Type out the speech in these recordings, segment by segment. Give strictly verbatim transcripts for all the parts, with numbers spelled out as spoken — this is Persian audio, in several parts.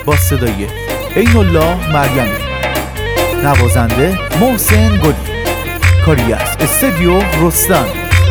با صدای عین الله مریمی، نوازنده محسن گلی، کاری از استودیو رستم.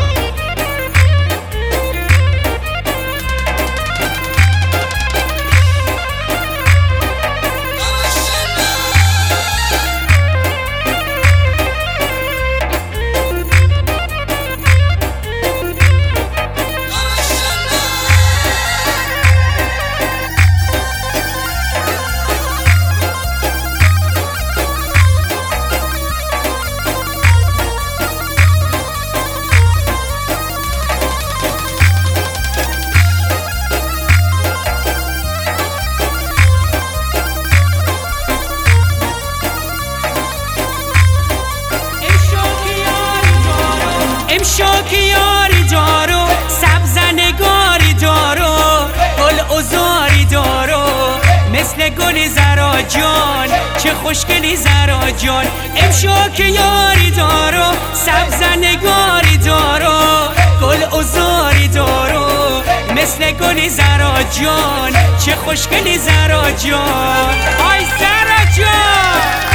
امشو که یاری دارو، سبز نگاری دارو، گل ازاری دارو، مثل گل زرا جان، چه خوشگلی زرا جان. امشو که یاری دارو، سبز نگاری دارو، گل ازاری دارو، مثل گل زرا جان، چه خوشگلی زرا جان. آی زرا جان،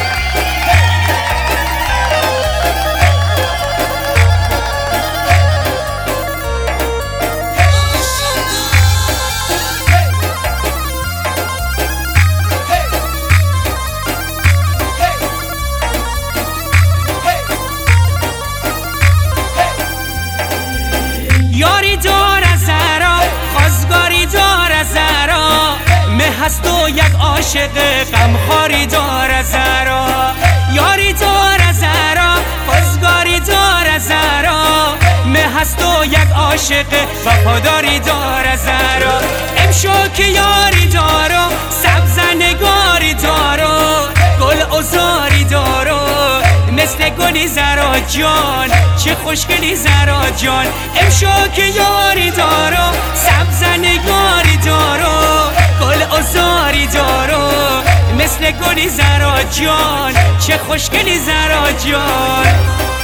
یاری دار از زرا، خواستگاری دار از زرا، مه هست و یک عاشق غمخواری دار از زرا. یاری دار از زرا، خواستگاری دار از زرا، مه هست و یک عاشق وفاداری دار از زرا. امشو که یاری دارو، سبز نگاری دارو، گل ازاری دارو، مثل گلی زرا جان، چه خوشگلی زرا جان. امشو که یاری دارو، سبز نگاری دارو، گل ازاری دارو، مثل گلی زرا جان، چه خوشگلی زرا جان.